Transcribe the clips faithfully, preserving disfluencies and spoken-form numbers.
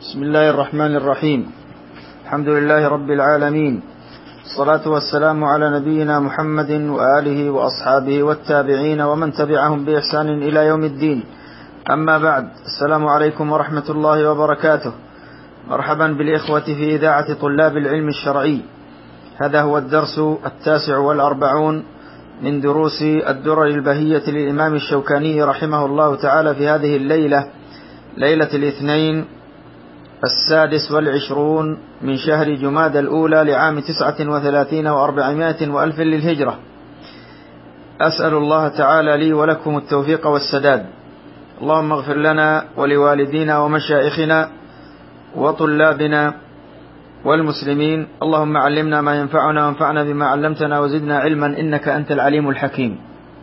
بسم الله الرحمن الرحيم. الحمد لله رب العالمين، الصلاة والسلام على نبينا محمد وآله وأصحابه والتابعين ومن تبعهم بإحسان إلى يوم الدين. أما بعد، السلام عليكم ورحمة الله وبركاته. مرحبا بالإخوة في إذاعة طلاب العلم الشرعي. هذا هو الدرس التاسع والأربعون من دروس الدرر البهية للإمام الشوكاني رحمه الله تعالى في هذه الليلة، ليلة الاثنين السادس والعشرون من شهر جماد الأولى لعام تسعة وثلاثين وأربعمائة وألف للهجرة. أسأل الله تعالى لي ولكم التوفيق والسداد. اللهم اغفر لنا ولوالدينا ومشائخنا وطلابنا والمسلمين. اللهم علمنا ما ينفعنا وانفعنا بما علمتنا وزدنا علما إنك أنت العليم الحكيم.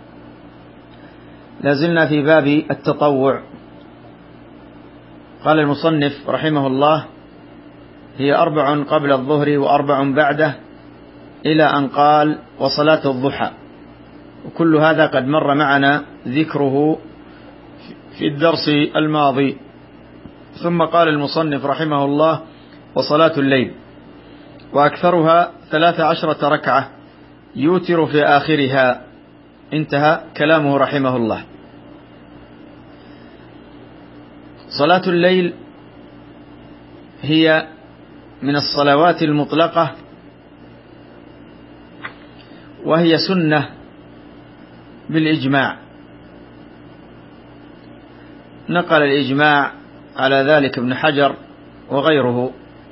لازلنا في باب التطوع. قال المصنف رحمه الله: هي أربع قبل الظهر وأربع بعده، إلى أن قال: وصلاة الضحى. وكل هذا قد مر معنا ذكره في الدرس الماضي. ثم قال المصنف رحمه الله: وصلاة الليل، وأكثرها ثلاث عشرة ركعة يوتر في آخرها. انتهى كلامه رحمه الله. صلاة الليل هي من الصلوات المطلقة، وهي سنة بالإجماع. نقل الإجماع على ذلك ابن حجر وغيره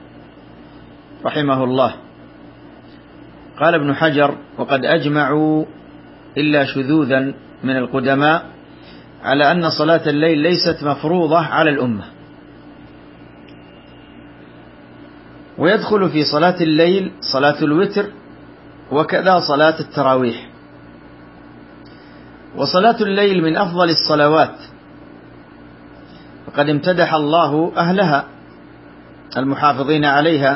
رحمه الله. قال ابن حجر: وقد أجمعوا إلا شذوذا من القدماء على أن صلاة الليل ليست مفروضة على الأمة. ويدخل في صلاة الليل صلاة الوتر، وكذا صلاة التراويح. وصلاة الليل من أفضل الصلوات، وقد امتدح الله أهلها المحافظين عليها،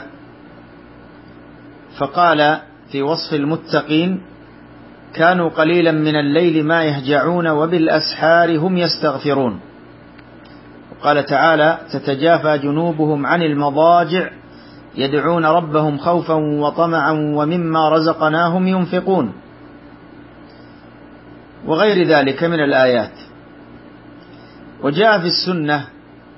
فقال في وصف المتقين: كانوا قليلا من الليل ما يهجعون وبالأسحار هم يستغفرون. وقال تعالى: تتجافى جنوبهم عن المضاجع يدعون ربهم خوفا وطمعا ومما رزقناهم ينفقون، وغير ذلك من الآيات. وجاء في السنة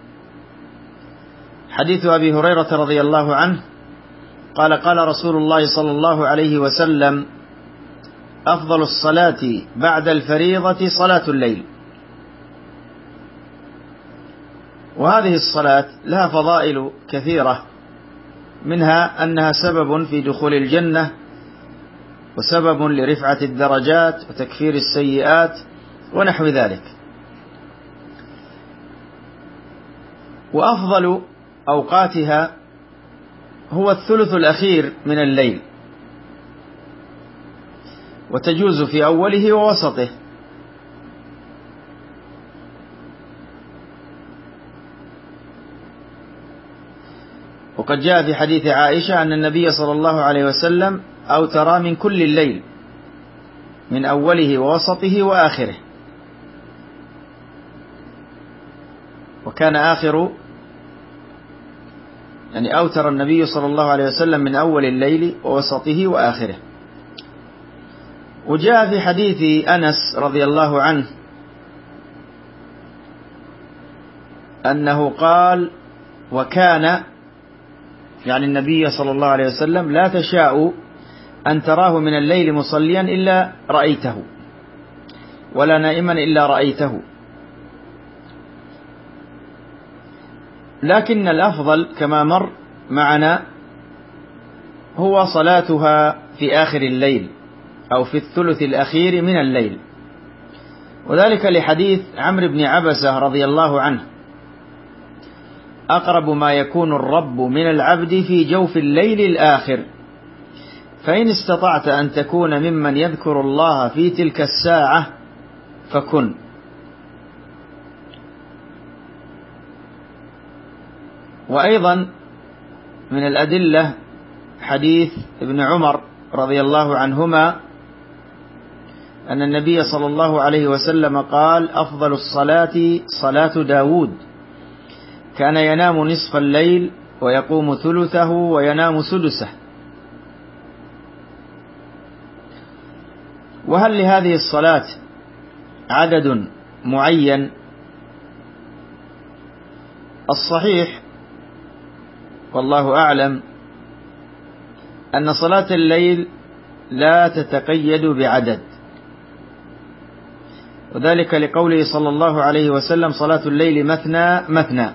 حديث أبي هريرة رضي الله عنه قال: قال رسول الله صلى الله عليه وسلم: أفضل الصلاة بعد الفريضة صلاة الليل. وهذه الصلاة لها فضائل كثيرة، منها أنها سبب في دخول الجنة، وسبب لرفعة الدرجات وتكفير السيئات ونحو ذلك. وأفضل أوقاتها هو الثلث الأخير من الليل، وتجوز في أوله ووسطه. وقد جاء في حديث عائشة أن النبي صلى الله عليه وسلم أوتر من كل الليل، من أوله ووسطه وآخره. وكان آخر يعني أوتر النبي صلى الله عليه وسلم من أول الليل ووسطه وآخره. وجاء في حديث أنس رضي الله عنه أنه قال: وكان يعني النبي صلى الله عليه وسلم لا تشاء أن تراه من الليل مصليا إلا رأيته، ولا نائما إلا رأيته. لكن الأفضل كما مر معنا هو صلاتها في آخر الليل، أو في الثلث الأخير من الليل، وذلك لحديث عمرو بن عبسة رضي الله عنه: أقرب ما يكون الرب من العبد في جوف الليل الآخر، فإن استطعت أن تكون ممن يذكر الله في تلك الساعة فكن. وأيضا من الأدلة حديث ابن عمر رضي الله عنهما أن النبي صلى الله عليه وسلم قال: أفضل الصلاة صلاة داود، كان ينام نصف الليل ويقوم ثلثه وينام سدسه. وهل لهذه الصلاة عدد معين؟ الصحيح والله أعلم أن صلاة الليل لا تتقيد بعدد، وذلك لقوله صلى الله عليه وسلم: صلاة الليل مثنى مثنى.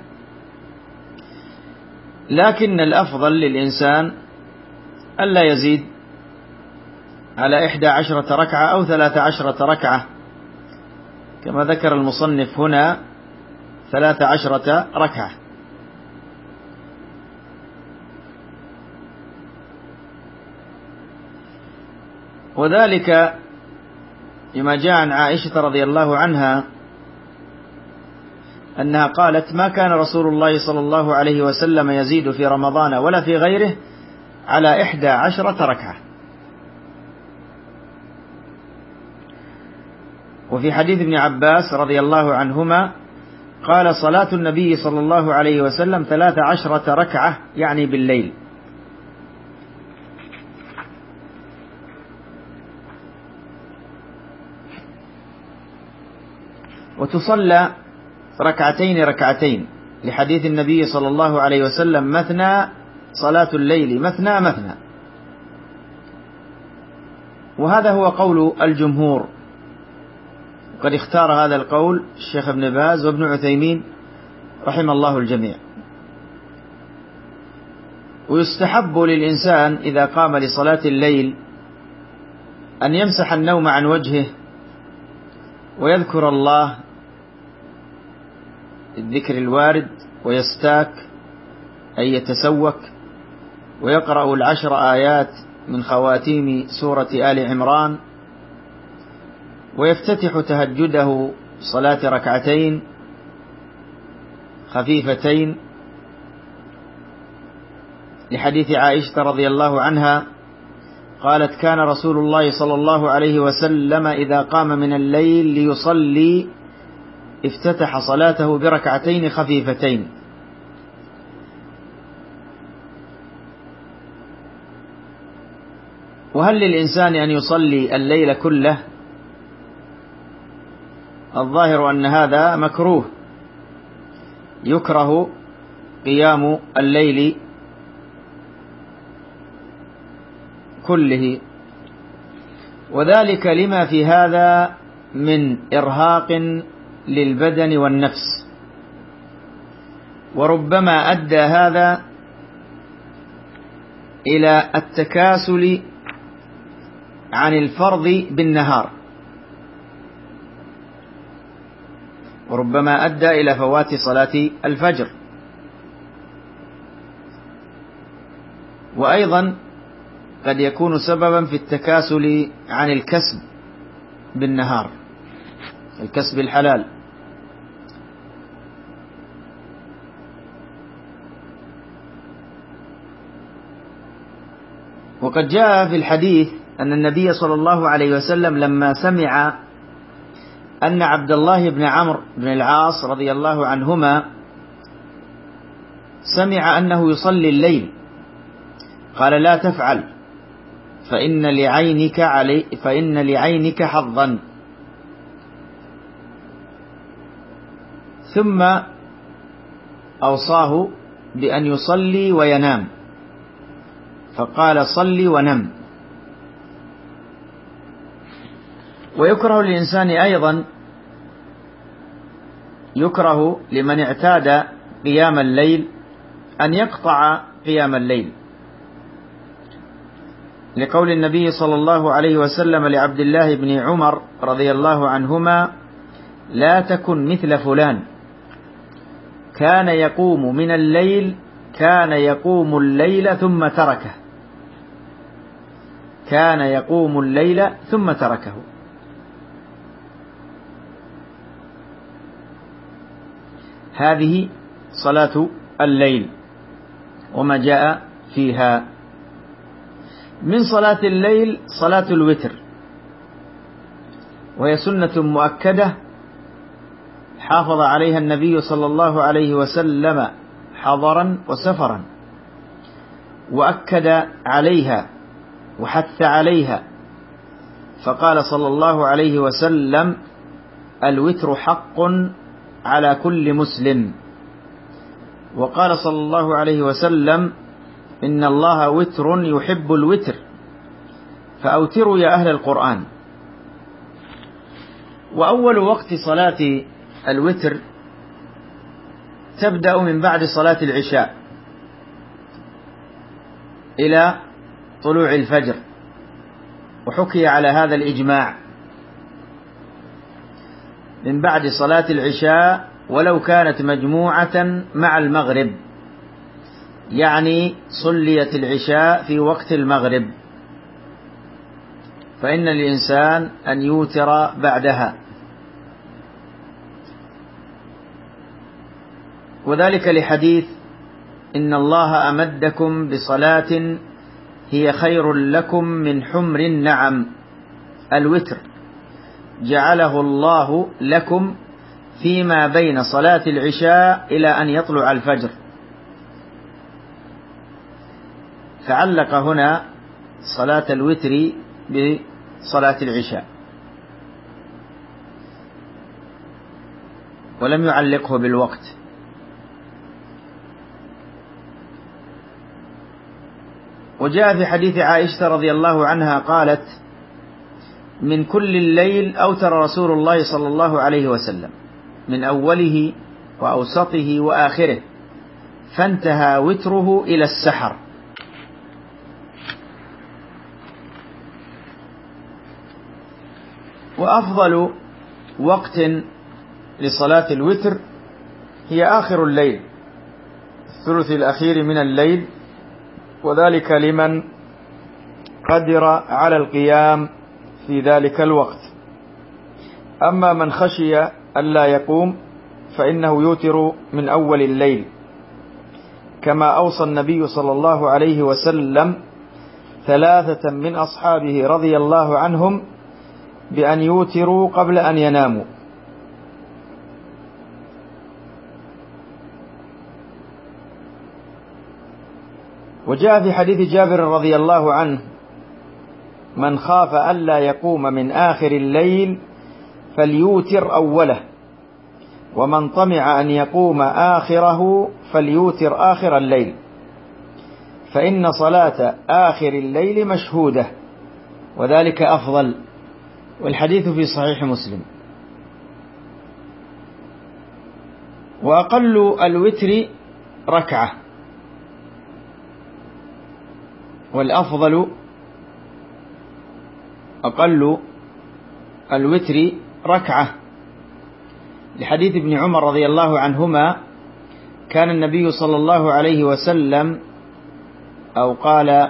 لكن الأفضل للإنسان ألا يزيد على إحدى عشرة ركعة أو ثلاث عشرة ركعة، كما ذكر المصنف هنا ثلاث عشرة ركعة. وذلك لما جاء عن عائشة رضي الله عنها أنها قالت: ما كان رسول الله صلى الله عليه وسلم يزيد في رمضان ولا في غيره على إحدى عشرة ركعة. وفي حديث ابن عباس رضي الله عنهما قال: صلاة النبي صلى الله عليه وسلم ثلاث عشرة ركعة، يعني بالليل. وتصلى ركعتين ركعتين لحديث النبي صلى الله عليه وسلم: مثنى صلاة الليل مثنى مثنى. وهذا هو قول الجمهور، وقد اختار هذا القول الشيخ ابن باز وابن عثيمين رحم الله الجميع. ويستحب للإنسان إذا قام لصلاة الليل أن يمسح النوم عن وجهه ويذكر الله الذكر الوارد، ويستاك أي يتسوك، ويقرأ العشر آيات من خواتيم سورة آل عمران، ويفتتح تهجده صلاة ركعتين خفيفتين لحديث عائشة رضي الله عنها قالت: كان رسول الله صلى الله عليه وسلم إذا قام من الليل ليصلي افتتح صلاته بركعتين خفيفتين. وهل للإنسان أن يصلي الليل كله؟ الظاهر أن هذا مكروه، يكره قيام الليل كله، وذلك لما في هذا من إرهاق للبدن والنفس، وربما أدى هذا إلى التكاسل عن الفرض بالنهار، وربما أدى إلى فوات صلاة الفجر. وأيضا قد يكون سببا في التكاسل عن الكسب بالنهار، الكسب الحلال. وقد جاء في الحديث أن النبي صلى الله عليه وسلم لما سمع أن عبد الله بن عمرو بن العاص رضي الله عنهما سمع أنه يصلي الليل قال: لا تفعل فإن لعينك علي فإن لعينك حظا. ثم أوصاه بأن يصلي وينام، فقال: صلي ونم. ويكره للإنسان أيضا، يكره لمن اعتاد قيام الليل أن يقطع قيام الليل، لقول النبي صلى الله عليه وسلم لعبد الله بن عمر رضي الله عنهما: لا تكن مثل فلان كان يقوم من الليل كان يقوم الليل ثم تركه كان يقوم الليل ثم تركه. هذه صلاة الليل وما جاء فيها. من صلاة الليل صلاة الوتر، وهي سنة مؤكدة حافظ عليها النبي صلى الله عليه وسلم حضرا وسفرا، وأكد عليها وحث عليها، فقال صلى الله عليه وسلم: الوتر حق على كل مسلم. وقال صلى الله عليه وسلم: إن الله وتر يحب الوتر فأوتروا يا أهل القرآن. وأول وقت صلاة الوتر تبدأ من بعد صلاة العشاء إلى طلوع الفجر، وحكي على هذا الإجماع، من بعد صلاة العشاء ولو كانت مجموعة مع المغرب، يعني صليت العشاء في وقت المغرب، فإن الإنسان أن يوتر بعدها، وذلك لحديث: إن الله أمدكم بصلاة هي خير لكم من حمر النعم، الوتر جعله الله لكم فيما بين صلاة العشاء إلى أن يطلع الفجر. فعلق هنا صلاة الوتر بصلاة العشاء، ولم يعلقه بالوقت. وجاء في حديث عائشة رضي الله عنها قالت: من كل الليل أوتر رسول الله صلى الله عليه وسلم، من أوله وأوسطه وآخره، فانتهى وتره إلى السحر. وأفضل وقت لصلاة الوتر هي آخر الليل، الثلث الأخير من الليل، وذلك لمن قدر على القيام في ذلك الوقت. أما من خشي ألا يقوم فإنه يوتر من أول الليل، كما أوصى النبي صلى الله عليه وسلم ثلاثة من أصحابه رضي الله عنهم بأن يوتروا قبل أن يناموا. وجاء في حديث جابر رضي الله عنه: من خاف ألا يقوم من آخر الليل فليوتر أوله، ومن طمع أن يقوم آخره فليوتر آخر الليل، فإن صلاة آخر الليل مشهودة، وذلك أفضل. والحديث في صحيح مسلم. وأقل الوتر ركعة، والأفضل أقل الوتر ركعة، لحديث ابن عمر رضي الله عنهما: كان النبي صلى الله عليه وسلم أو قال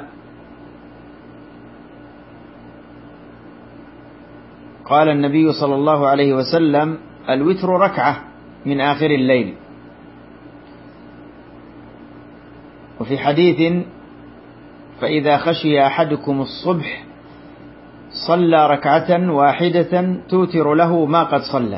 قال النبي صلى الله عليه وسلم: الوتر ركعة من آخر الليل. وفي حديث: فإذا خشي أحدكم الصبح صلى ركعة واحدة توتر له ما قد صلى.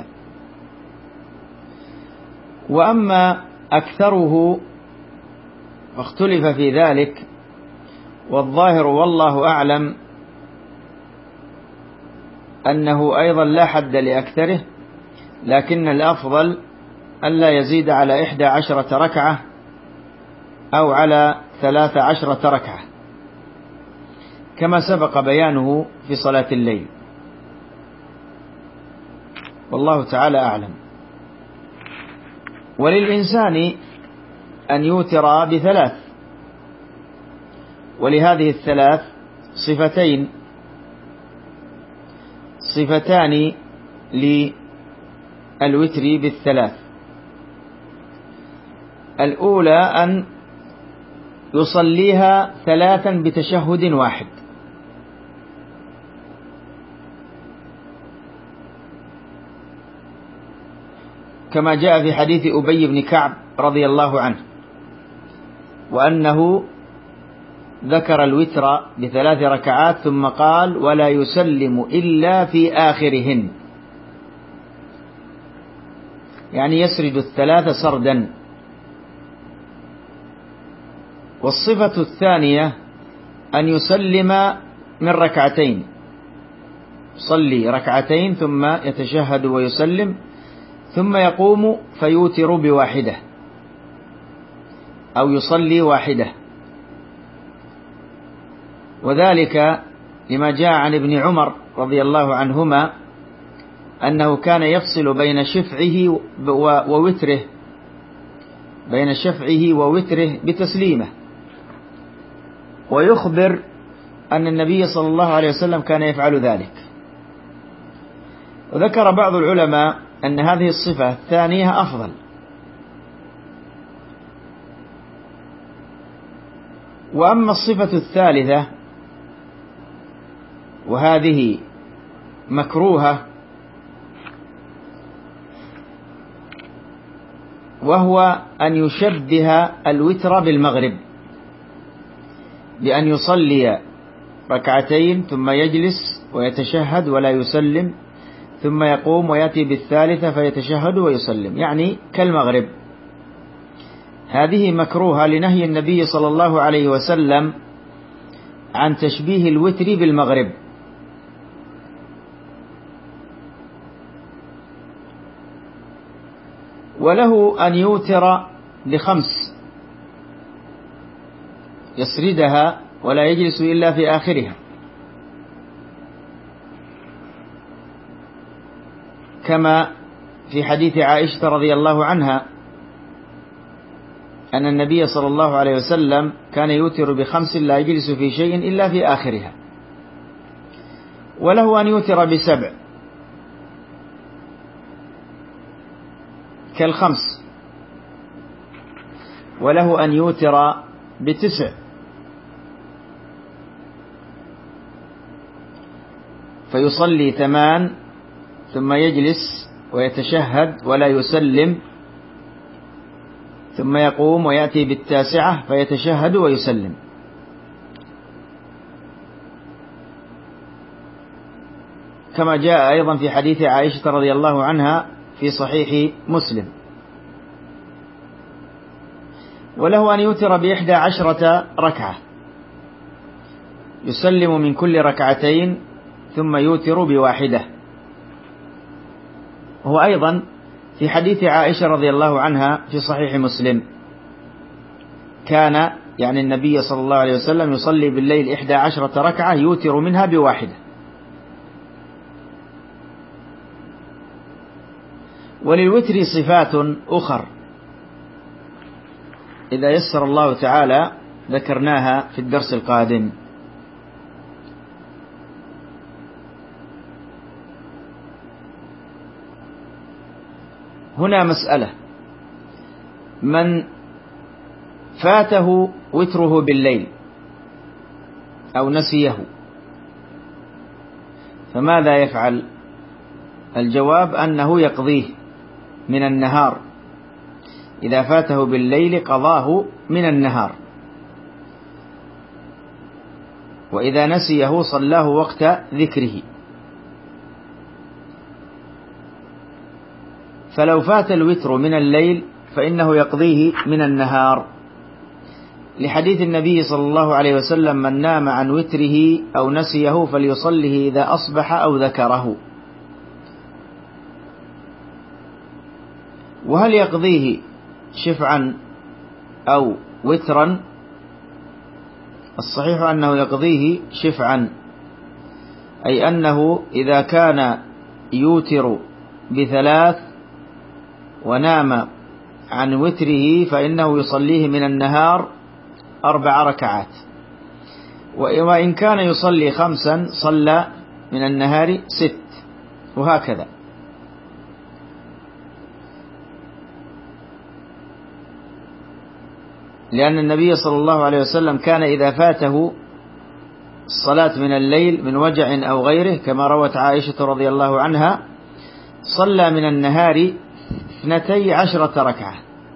وأما أكثره فاختلف في ذلك، والظاهر والله أعلم أنه أيضا لا حد لأكثره، لكن الأفضل ألا يزيد على إحدى عشرة ركعة أو على ثلاث عشرة ركعة، كما سبق بيانه في صلاة الليل، والله تعالى أعلم. وللإنسان أن يوتر بثلاث، ولهذه الثلاث صفتين صفتان للوتر بالثلاث. الأولى أن يصليها ثلاثا بتشهد واحد، كما جاء في حديث أبي بن كعب رضي الله عنه، وأنه ذكر الوتر بثلاث ركعات ثم قال: ولا يسلم إلا في آخرهن. يعني يسرد الثلاث سردا. والصفة الثانية أن يسلم من ركعتين، يصلي ركعتين ثم يتشهد ويسلم، ثم يقوم فيوتر بواحدة أو يصلي واحدة. وذلك لما جاء عن ابن عمر رضي الله عنهما أنه كان يفصل بين شفعه ووتره بين شفعه ووتره بتسليمه، ويخبر أن النبي صلى الله عليه وسلم كان يفعل ذلك. وذكر بعض العلماء أن هذه الصفة الثانية أفضل، وأما الصفة الثالثة وهذه مكروهة، وهو أن يشبه الوتر بالمغرب، بأن يصلي ركعتين ثم يجلس ويتشهد ولا يسلم، ثم يقوم ويأتي بالثالثة فيتشهد ويسلم، يعني كالمغرب. هذه مكروهة لنهي النبي صلى الله عليه وسلم عن تشبيه الوتر بالمغرب. وله أن يوتر بخمس يسردها ولا يجلس إلا في آخرها، كما في حديث عائشة رضي الله عنها أن النبي صلى الله عليه وسلم كان يوتر بخمس لا يجلس في شيء إلا في آخرها. وله أن يوتر بسبع كالخمس، وله أن يوتر بتسع، فيصلي ثمان ثم يجلس ويتشهد ولا يسلم، ثم يقوم ويأتي بالتاسعة فيتشهد ويسلم. كما جاء أيضا في حديث عائشة رضي الله عنها في صحيح مسلم. وله أن يوتر بإحدى عشرة ركعة، يسلم من كل ركعتين ثم يوتر بواحدة. وهو أيضا في حديث عائشة رضي الله عنها في صحيح مسلم، كان يعني النبي صلى الله عليه وسلم يصلي بالليل إحدى عشرة ركعة يوتر منها بواحدة. وللوتر صفات أخر إذا يسر الله تعالى ذكرناها في الدرس القادم. هنا مسألة: من فاته وتره بالليل أو نسيه فماذا يفعل؟ الجواب أنه يقضيه من النهار، إذا فاته بالليل قضاه من النهار، وإذا نسيه صلاه وقت ذكره. فلو فات الوتر من الليل فإنه يقضيه من النهار، لحديث النبي صلى الله عليه وسلم: من نام عن وتره أو نسيه فليصله إذا أصبح أو ذكره. وهل يقضيه شفعا أو وترا؟ الصحيح أنه يقضيه شفعا، أي أنه إذا كان يوتر بثلاث ونام عن وتره فإنه يصليه من النهار أربع ركعات، وإن كان يصلي خمسا صلى من النهار ست، وهكذا. لأن النبي صلى الله عليه وسلم كان إذا فاته الصلاة من الليل من وجع أو غيره، كما روت عائشة رضي الله عنها، صلى من النهار اثنتي عشرة ركعة.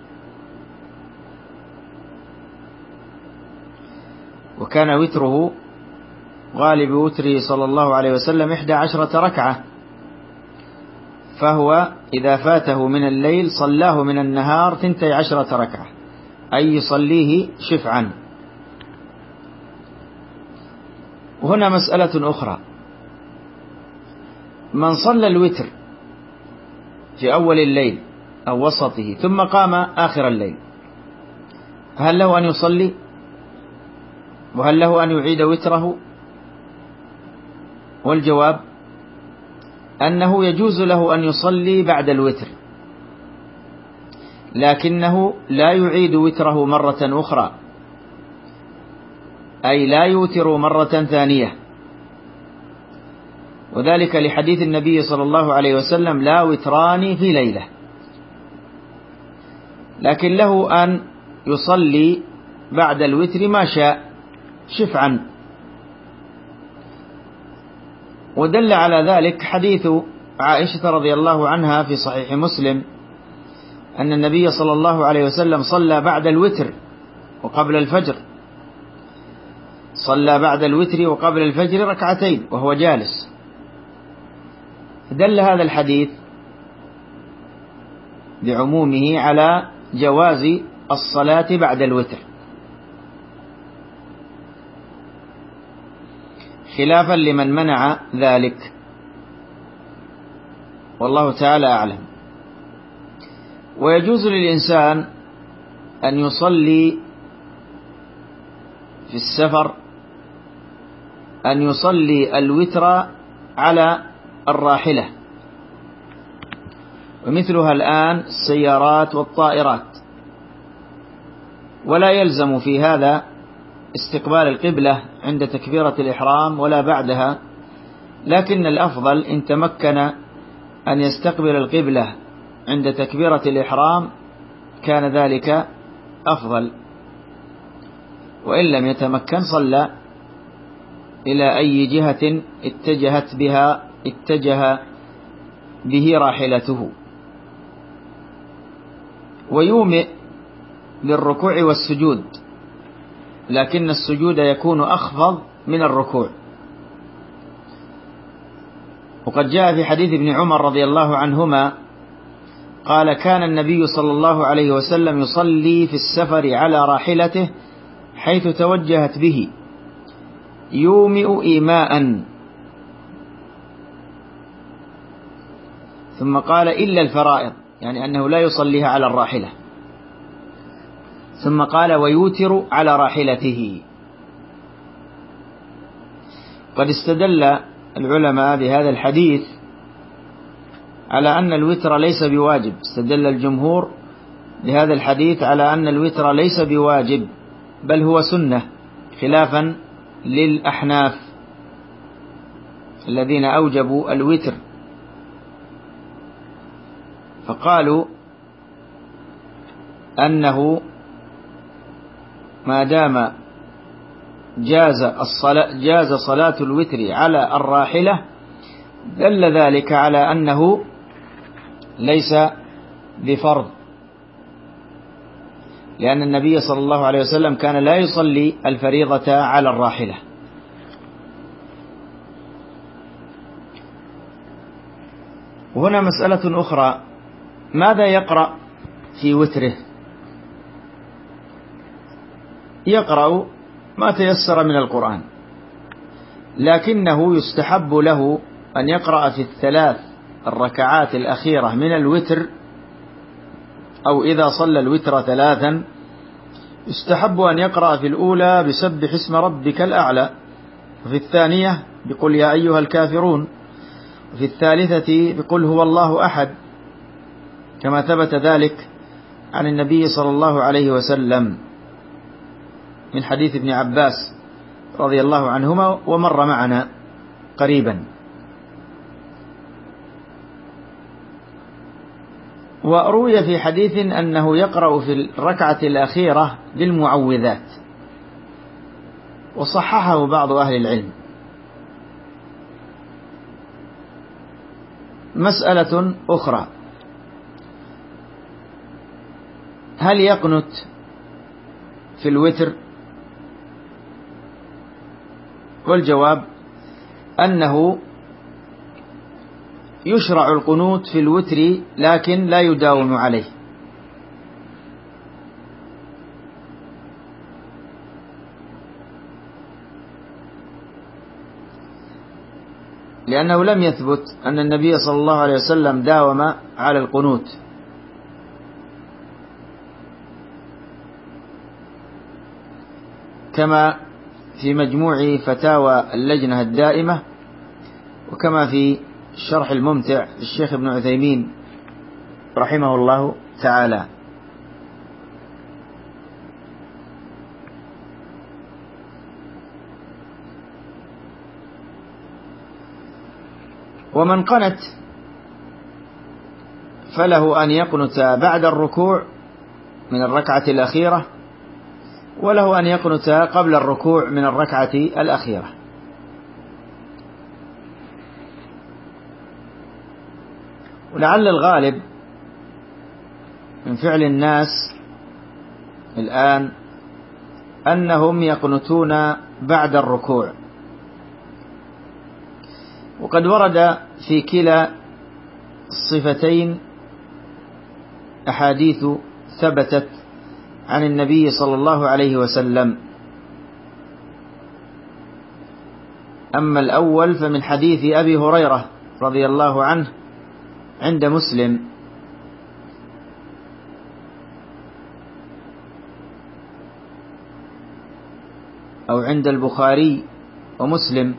وكان وتره غالب وتره صلى الله عليه وسلم إحدى عشرة ركعة، فهو إذا فاته من الليل صلاه من النهار ثنتي عشرة ركعة، أي يصليه شفعا. وهنا مسألة أخرى: من صلى الوتر في أول الليل أو وسطه ثم قام آخر الليل، هل له أن يصلي؟ وهل له أن يعيد وتره؟ والجواب أنه يجوز له أن يصلي بعد الوتر، لكنه لا يعيد وتره مرة أخرى، أي لا يوتر مرة ثانية، وذلك لحديث النبي صلى الله عليه وسلم: لا وتران في ليلة. لكن له أن يصلي بعد الوتر ما شاء شفعا. ودل على ذلك حديث عائشة رضي الله عنها في صحيح مسلم أن النبي صلى الله عليه وسلم صلى بعد الوتر وقبل الفجر، صلى بعد الوتر وقبل الفجر ركعتين وهو جالس. دل هذا الحديث بعمومه على جواز الصلاة بعد الوتر، خلافا لمن منع ذلك، والله تعالى أعلم. ويجوز للإنسان أن يصلي في السفر، أن يصلي الوتر على الراحلة، ومثلها الآن السيارات والطائرات، ولا يلزم في هذا استقبال القبلة عند تكبيرة الإحرام ولا بعدها، لكن الأفضل إن تمكن أن يستقبل القبلة عند تكبيرة الإحرام كان ذلك أفضل، وإن لم يتمكن صلى إلى أي جهة اتجهت بها اتجه به راحلته. ويومئ بالركوع والسجود، لكن السجود يكون أخفض من الركوع. وقد جاء في حديث ابن عمر رضي الله عنهما قال: كان النبي صلى الله عليه وسلم يصلي في السفر على راحلته حيث توجهت به يومئ إيماء، ثم قال: إلا الفرائض، يعني أنه لا يصليها على الراحلة، ثم قال: ويوتر على راحلته. قد استدل العلماء بهذا الحديث على أن الوتر ليس بواجب، استدل الجمهور بهذا الحديث على أن الوتر ليس بواجب بل هو سنة، خلافا للأحناف الذين أوجبوا الوتر، فقالوا أنه ما دام جاز الصلاة جاز صلاة الوتر على الراحلة دل ذلك على أنه ليس بفرض، لأن النبي صلى الله عليه وسلم كان لا يصلي الفريضة على الراحلة. وهنا مسألة أخرى: ماذا يقرأ في وتره؟ يقرأ ما تيسر من القرآن، لكنه يستحب له أن يقرأ في الثلاث الركعات الأخيرة من الوتر، أو إذا صلى الوتر ثلاثا يستحب أن يقرأ في الأولى بسبح اسم ربك الأعلى، وفي الثانية بقل يا أيها الكافرون، وفي الثالثة بقل هو الله أحد، كما ثبت ذلك عن النبي صلى الله عليه وسلم من حديث ابن عباس رضي الله عنهما ومر معنا قريبا. وروي في حديث أنه يقرأ في الركعة الأخيرة بالمعوذات، وصححه بعض أهل العلم. مسألة أخرى: هل يقنت في الوتر؟ والجواب أنه يشرع القنوت في الوتر لكن لا يداوم عليه، لأنه لم يثبت أن النبي صلى الله عليه وسلم داوم على القنوت، كما في مجموع فتاوى اللجنة الدائمة، وكما في الشرح الممتع للشيخ ابن عثيمين رحمه الله تعالى. ومن قنت فله أن يقنت بعد الركوع من الركعة الأخيرة، وله أن يقنت قبل الركوع من الركعة الأخيرة. ولعل الغالب من فعل الناس الآن أنهم يقنتون بعد الركوع، وقد ورد في كلا الصفتين أحاديث ثبتت عن النبي صلى الله عليه وسلم. أما الأول فمن حديث أبي هريرة رضي الله عنه عند مسلم، أو عند البخاري ومسلم،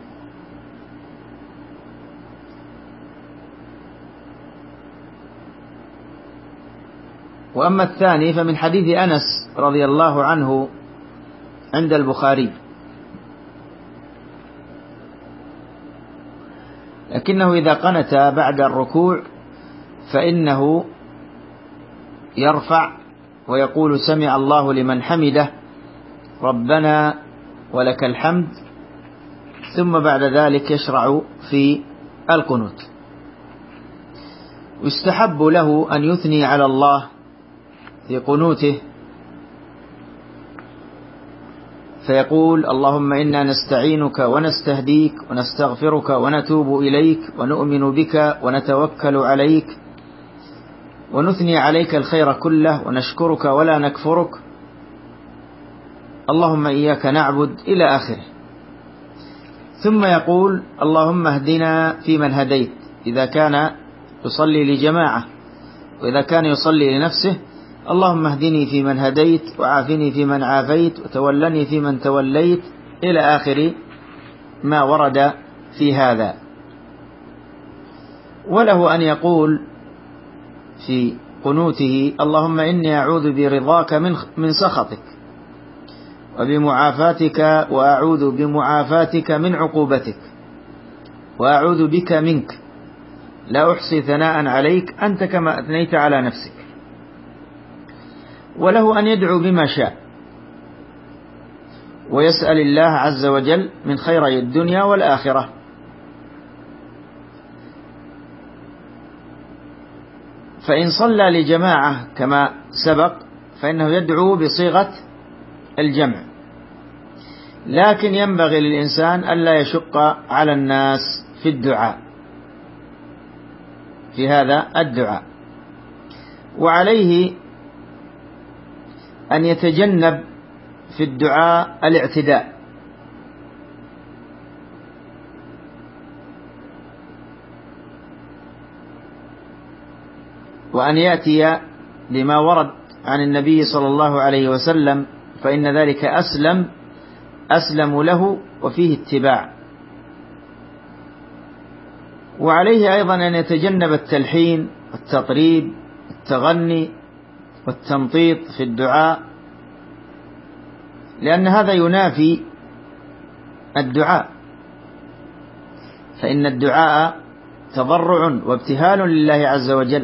وأما الثاني فمن حديث أنس رضي الله عنه عند البخاري، لكنه إذا قنت بعد الركوع فإنه يرفع ويقول سمع الله لمن حمده ربنا ولك الحمد، ثم بعد ذلك يشرع في القنوت. يستحب له أن يثني على الله في قنوته، فيقول اللهم إنا نستعينك ونستهديك ونستغفرك ونتوب إليك ونؤمن بك ونتوكل عليك ونثني عليك الخير كله ونشكرك ولا نكفرك، اللهم إياك نعبد إلى آخره. ثم يقول اللهم اهدنا فيمن هديت إذا كان يصلي لجماعة، وإذا كان يصلي لنفسه اللهم اهدني فيمن هديت وعافني فيمن عافيت وتولني فيمن توليت إلى آخر ما ورد في هذا. وله أن يقول في قنوته اللهم إني أعوذ برضاك من من سخطك وبمعافاتك، وأعوذ بمعافاتك من عقوبتك، وأعوذ بك منك، لا أحصي ثناء عليك أنت كما أثنيت على نفسك. وله أن يدعو بما شاء ويسأل الله عز وجل من خيري الدنيا والآخرة. فإن صلى لجماعة كما سبق فإنه يدعو بصيغة الجمع، لكن ينبغي للإنسان ألا يشق على الناس في الدعاء في هذا الدعاء، وعليه أن يتجنب في الدعاء الاعتداء، وأن يأتي بما ورد عن النبي صلى الله عليه وسلم، فإن ذلك أسلم أسلم له وفيه اتباع. وعليه أيضا أن يتجنب التلحين والتطريب والتغني والتمطيط في الدعاء، لأن هذا ينافي الدعاء، فإن الدعاء تضرع وابتهال لله عز وجل،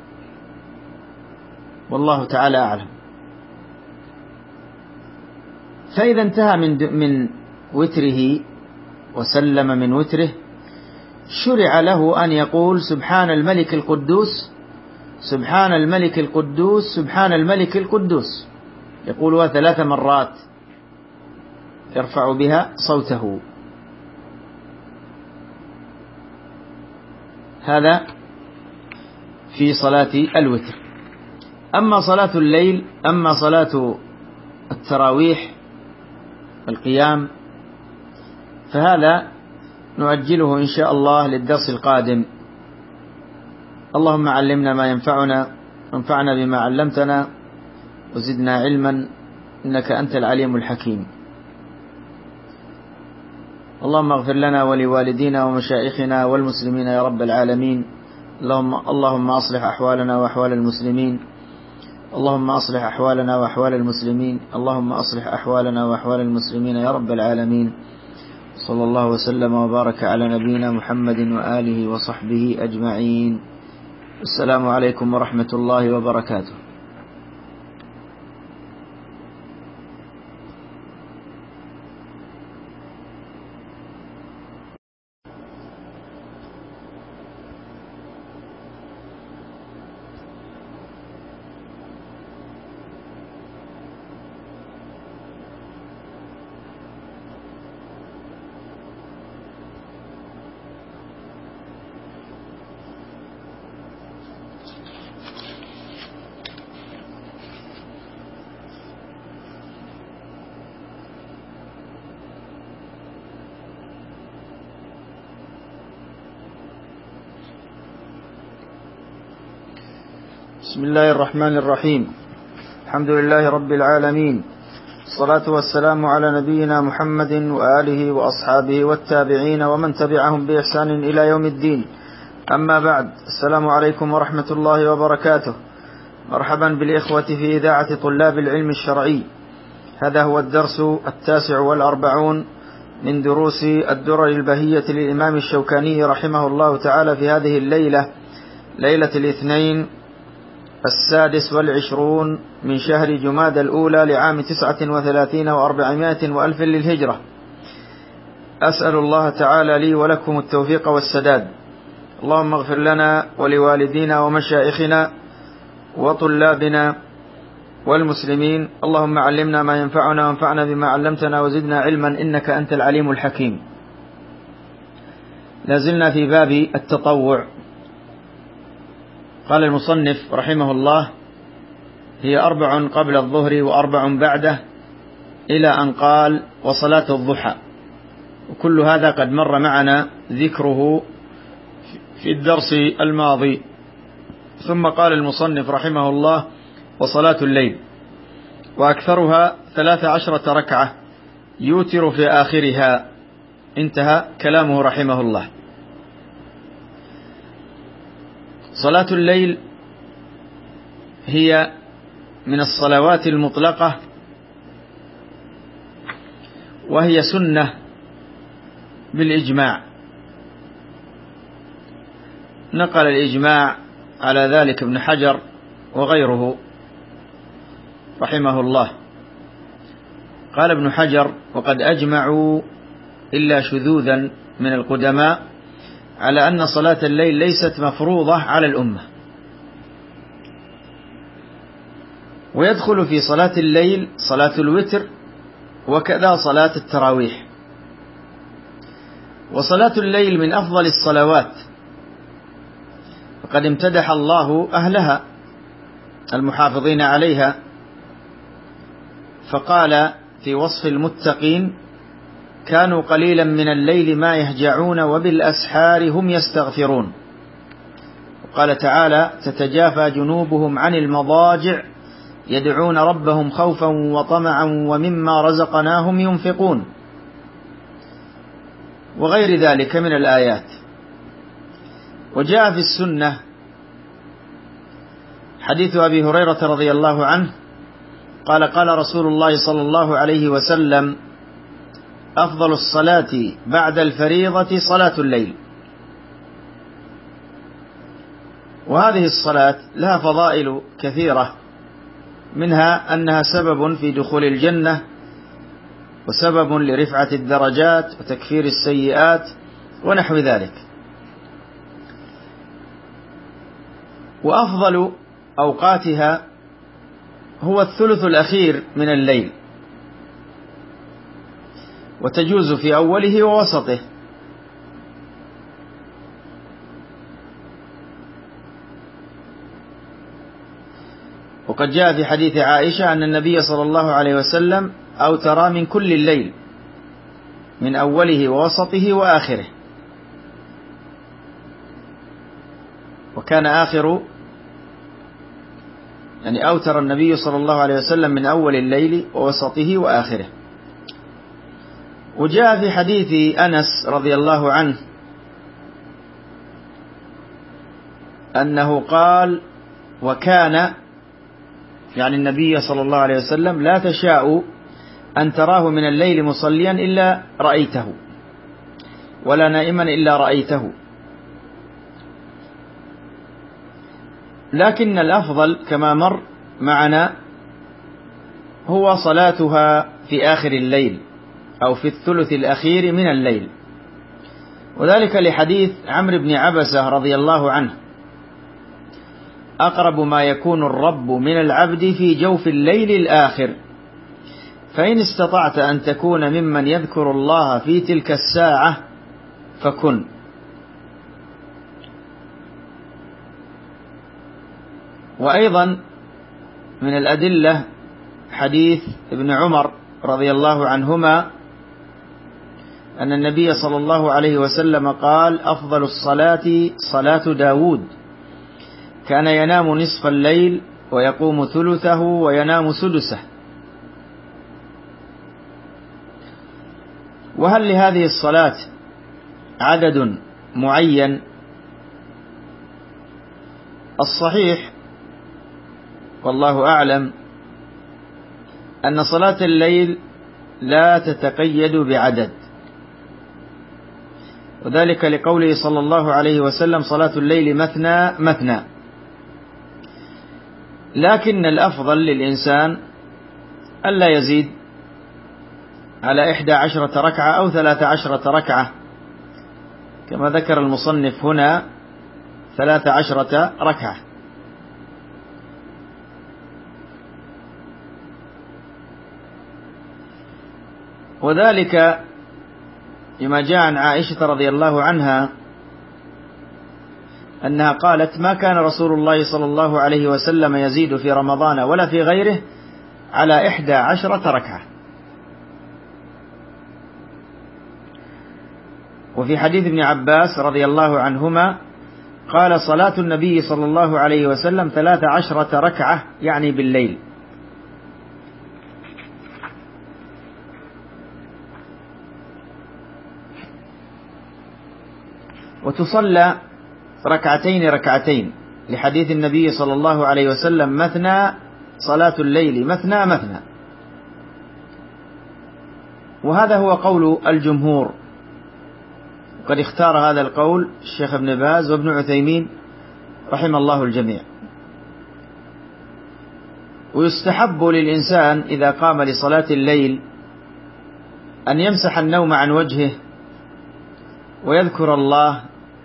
والله تعالى أعلم. فإذا انتهى من من وتره وسلم من وتره، شرع له أن يقول سبحان الملك القدوس سبحان الملك القدوس سبحان الملك القدوس، يقولها ثلاث مرات يرفع بها صوته. هذا في صلاة الوتر. أما صلاة الليل أما صلاة التراويح القيام فهذا نؤجله إن شاء الله للدرس القادم. اللهم علمنا ما ينفعنا وانفعنا بما علمتنا وزدنا علما إنك أنت العليم الحكيم. اللهم اغفر لنا ولوالدينا ومشائخنا والمسلمين يا رب العالمين. اللهم, اللهم أصلح أحوالنا وأحوال المسلمين اللهم أصلح أحوالنا وأحوال المسلمين اللهم أصلح أحوالنا وأحوال المسلمين يا رب العالمين. صلى الله وسلم وبارك على نبينا محمد وآله وصحبه أجمعين. السلام عليكم ورحمة الله وبركاته. بسم الله الرحمن الرحيم. الحمد لله رب العالمين، الصلاة والسلام على نبينا محمد وآله وأصحابه والتابعين ومن تبعهم بإحسان إلى يوم الدين. أما بعد، السلام عليكم ورحمة الله وبركاته. مرحبا بالإخوة في إذاعة طلاب العلم الشرعي. هذا هو الدرس التاسع والأربعون من دروس الدرر البهية للإمام الشوكاني رحمه الله تعالى في هذه الليلة، ليلة الاثنين السادس والعشرون من شهر جماد الأولى لعام تسعة وثلاثين وأربعمائة وألف للهجرة. أسأل الله تعالى لي ولكم التوفيق والسداد. اللهم اغفر لنا ولوالدينا ومشائخنا وطلابنا والمسلمين. اللهم علمنا ما ينفعنا وانفعنا بما علمتنا وزدنا علما إنك أنت العليم الحكيم. لازلنا في باب التطوع. قال المصنف رحمه الله: هي أربع قبل الظهر وأربع بعده، إلى أن قال: وصلاة الضحى. وكل هذا قد مر معنا ذكره في الدرس الماضي. ثم قال المصنف رحمه الله: وصلاة الليل، وأكثرها ثلاث عشرة ركعة يوتر في آخرها. انتهى كلامه رحمه الله. صلاة الليل هي من الصلوات المطلقة، وهي سنة بالإجماع. نقل الإجماع على ذلك ابن حجر وغيره رحمه الله. قال ابن حجر: وقد أجمعوا إلا شذوذا من القدماء على أن صلاة الليل ليست مفروضة على الأمة. ويدخل في صلاة الليل صلاة الوتر، وكذا صلاة التراويح. وصلاة الليل من أفضل الصلوات، وقد امتدح الله أهلها المحافظين عليها، فقال في وصف المتقين: كانوا قليلا من الليل ما يهجعون وبالأسحار هم يستغفرون. وقال تعالى: تتجافى جنوبهم عن المضاجع يدعون ربهم خوفا وطمعا ومما رزقناهم ينفقون، وغير ذلك من الآيات. وجاء في السنة حديث أبي هريرة رضي الله عنه قال: قال رسول الله صلى الله عليه وسلم: أفضل الصلاة بعد الفريضة صلاة الليل. وهذه الصلاة لها فضائل كثيرة، منها أنها سبب في دخول الجنة، وسبب لرفعة الدرجات وتكفير السيئات ونحو ذلك. وأفضل أوقاتها هو الثلث الأخير من الليل، وتجوز في أوله ووسطه. وقد جاء في حديث عائشة أن النبي صلى الله عليه وسلم أوتر من كل الليل من أوله ووسطه وآخره، وكان آخر يعني أوتر النبي صلى الله عليه وسلم من أول الليل ووسطه وآخره. وجاء في حديث أنس رضي الله عنه أنه قال: وكان يعني النبي صلى الله عليه وسلم لا تشاء أن تراه من الليل مصليا إلا رأيته، ولا نائما إلا رأيته، لكن الأفضل كما مر معنا هو صلاتها في آخر الليل أو في الثلث الأخير من الليل، وذلك لحديث عمرو بن عبسة رضي الله عنه: أقرب ما يكون الرب من العبد في جوف الليل الآخر، فإن استطعت أن تكون ممن يذكر الله في تلك الساعة فكن. وأيضا من الأدلة حديث ابن عمر رضي الله عنهما أن النبي صلى الله عليه وسلم قال: أفضل الصلاة صلاة داود، كان ينام نصف الليل ويقوم ثلثه وينام سدسه. وهل لهذه الصلاة عدد معين؟ الصحيح والله أعلم أن صلاة الليل لا تتقيد بعدد، وذلك لقوله صلى الله عليه وسلم: صلاة الليل مثنى مثنى. لكن الأفضل للإنسان ألا يزيد على إحدى عشرة ركعة أو ثلاث عشرة ركعة، كما ذكر المصنف هنا ثلاث عشرة ركعة. وذلك لما جاء عن عائشة رضي الله عنها أنها قالت: ما كان رسول الله صلى الله عليه وسلم يزيد في رمضان ولا في غيره على إحدى عشرة ركعة. وفي حديث ابن عباس رضي الله عنهما قال: صلاة النبي صلى الله عليه وسلم ثلاث عشرة ركعة، يعني بالليل. وتصلى ركعتين ركعتين لحديث النبي صلى الله عليه وسلم: مثنى صلاة الليل مثنى مثنى. وهذا هو قول الجمهور، وقد اختار هذا القول الشيخ ابن باز وابن عثيمين رحم الله الجميع. ويستحب للإنسان إذا قام لصلاة الليل أن يمسح النوم عن وجهه ويذكر الله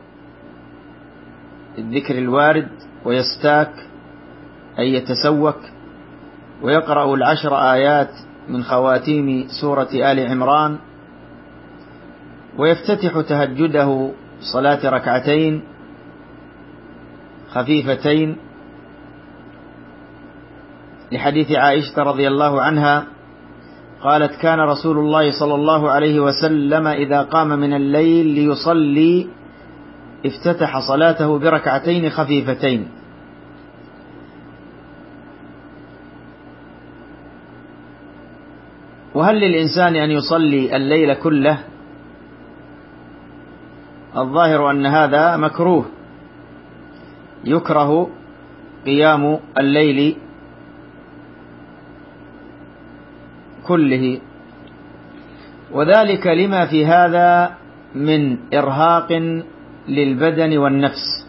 الذكر الوارد، ويستاك أي يتسوك، ويقرأ العشر آيات من خواتيم سورة آل عمران، ويفتتح تهجده صلاة ركعتين خفيفتين لحديث عائشة رضي الله عنها قالت: كان رسول الله صلى الله عليه وسلم إذا قام من الليل ليصلي افتتح صلاته بركعتين خفيفتين. وهل للإنسان أن يصلي الليل كله؟ الظاهر أن هذا مكروه، يكره قيام الليل كله، وذلك لما في هذا من إرهاق للبدن والنفس،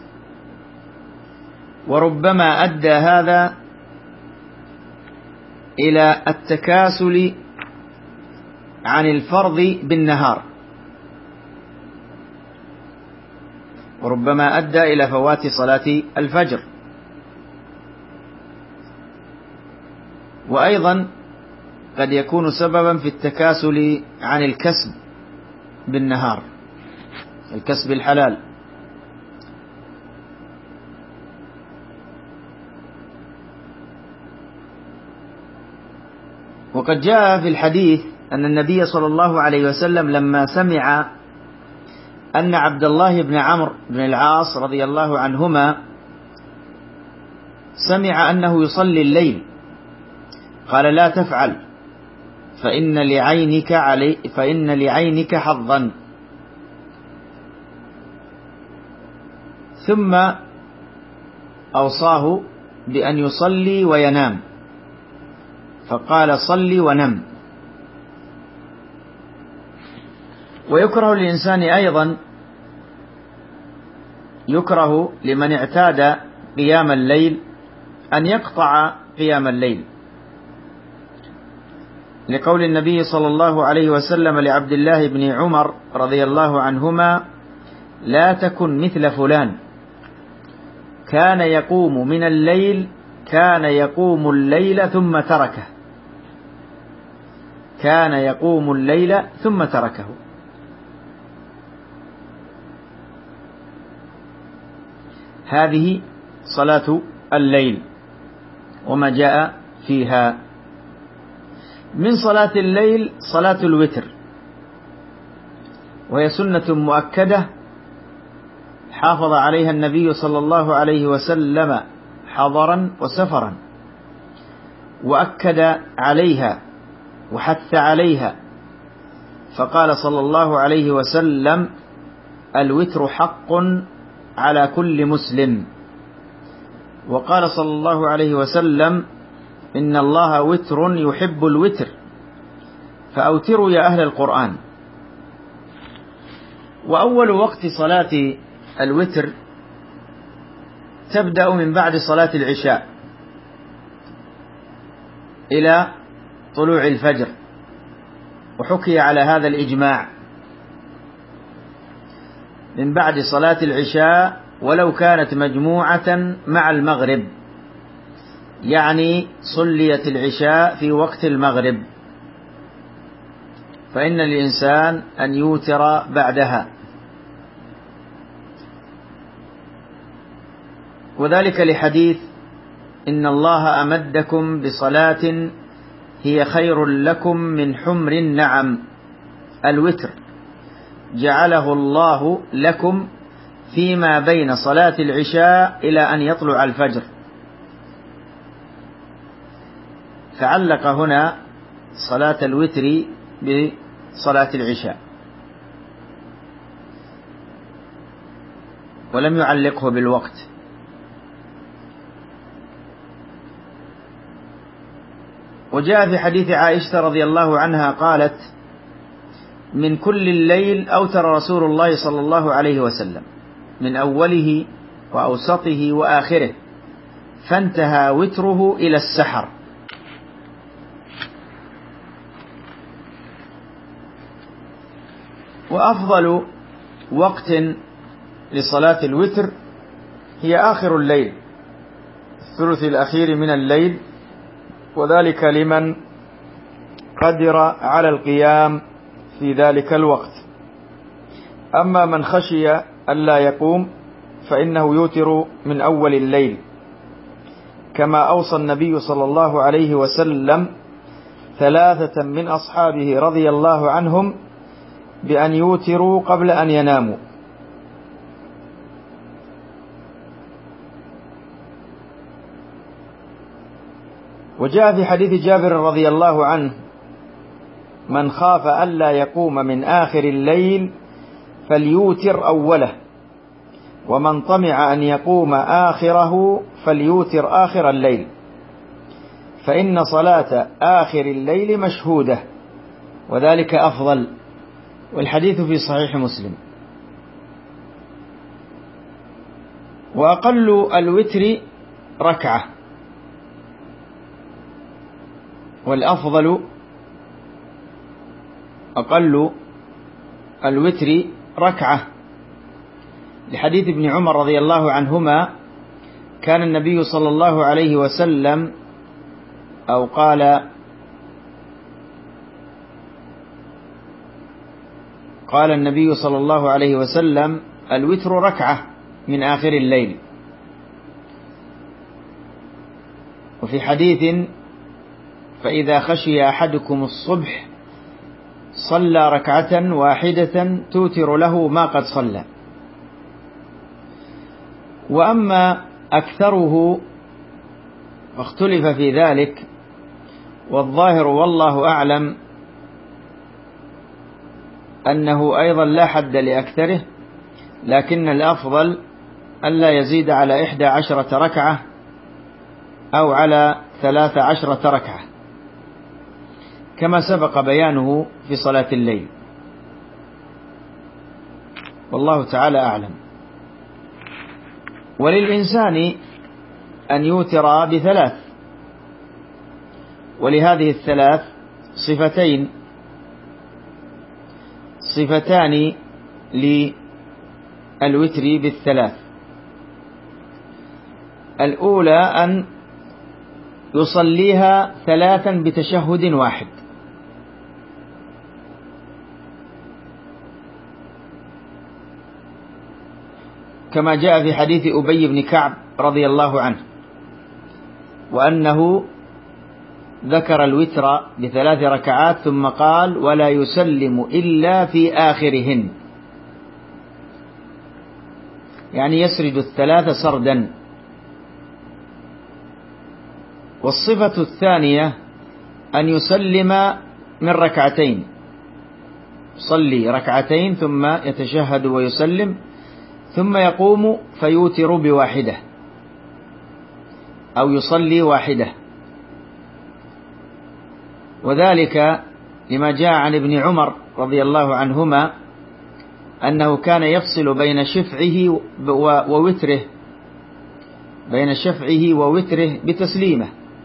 وربما أدى هذا إلى التكاسل عن الفرض بالنهار، وربما أدى إلى فوات صلاة الفجر. وأيضا قد يكون سببا في التكاسل عن الكسب بالنهار، الكسب الحلال. وقد جاء في الحديث أن النبي صلى الله عليه وسلم لما سمع أن عبد الله بن عمرو بن العاص رضي الله عنهما سمع أنه يصلي الليل قال: لا تفعل فإن لعينك علي فإن لعينك حظا. ثم أوصاه بأن يصلي وينام، فقال: صلي ونم. ويكره للإنسان أيضا يكره لمن اعتاد قيام الليل أن يقطع قيام الليل، لقول النبي صلى الله عليه وسلم لعبد الله بن عمر رضي الله عنهما: لا تكن مثل فلان كان يقوم من الليل كان يقوم الليل ثم تركه كان يقوم الليل ثم تركه. هذه صلاة الليل وما جاء فيها. من صلاة الليل صلاة الوتر، وهي سنة مؤكدة حافظ عليها النبي صلى الله عليه وسلم حضرا وسفرا، وأكد عليها وحث عليها، فقال صلى الله عليه وسلم: الوتر حق على كل مسلم. وقال صلى الله عليه وسلم: إن الله وتر يحب الوتر فأوتروا يا أهل القرآن. وأول وقت صلاة الوتر تبدأ من بعد صلاة العشاء إلى طلوع الفجر، وحكي على هذا الإجماع، من بعد صلاة العشاء ولو كانت مجموعة مع المغرب، يعني صليت العشاء في وقت المغرب، فإن الإنسان أن يوتر بعدها، وذلك لحديث: إن الله أمدكم بصلاة هي خير لكم من حمر النعم، الوتر جعله الله لكم فيما بين صلاة العشاء إلى أن يطلع الفجر. فعلق هنا صلاة الوتر بصلاة العشاء، ولم يعلقه بالوقت. وجاء في حديث عائشة رضي الله عنها قالت: من كل الليل أوتر رسول الله صلى الله عليه وسلم، من أوله وأوسطه وآخره، فانتهى وتره إلى السحر. وأفضل وقت لصلاة الوتر هي آخر الليل، الثلث الأخير من الليل، وذلك لمن قدر على القيام في ذلك الوقت. أما من خشي ألا يقوم فإنه يوتر من أول الليل، كما أوصى النبي صلى الله عليه وسلم ثلاثة من أصحابه رضي الله عنهم بأن يوتروا قبل أن يناموا. وجاء في حديث جابر رضي الله عنه: من خاف ألا يقوم من آخر الليل فليوتر أوله، ومن طمع أن يقوم آخره فليوتر آخر الليل، فإن صلاة آخر الليل مشهودة، وذلك أفضل. والحديث في صحيح مسلم. وأقل الوتر ركعة، والأفضل أقل الوتر ركعة، لحديث ابن عمر رضي الله عنهما: كان النبي صلى الله عليه وسلم أو قال قال النبي صلى الله عليه وسلم: الوتر ركعة من آخر الليل. وفي حديث فإذا خشي أحدكم الصبح صلى ركعة واحدة توتر له ما قد صلى. وأما أكثره فاختلف في ذلك، والظاهر والله أعلم أنه أيضا لا حد لأكثره، لكن الأفضل ألا يزيد على إحدى عشرة ركعة أو على ثلاث عشرة ركعة كما سبق بيانه في صلاة الليل، والله تعالى أعلم. وللإنسان أن يوتر بثلاث، ولهذه الثلاث صفتين صفتان للوتر بالثلاث. الأولى أن يصليها ثلاثا بتشهد واحد، كما جاء في حديث أبي بن كعب رضي الله عنه، وأنه ذكر الوتر بثلاث ركعات ثم قال: ولا يسلم إلا في آخرهن، يعني يسرد الثلاث سردا. والصفة الثانية أن يسلم من ركعتين، يصلي ركعتين ثم يتشهد ويسلم، ثم يقوم فيوتر بواحدة أو يصلي واحدة، وذلك لما جاء عن ابن عمر رضي الله عنهما أنه كان يفصل بين شفعه ووتره بين شفعه ووتره بتسليمه،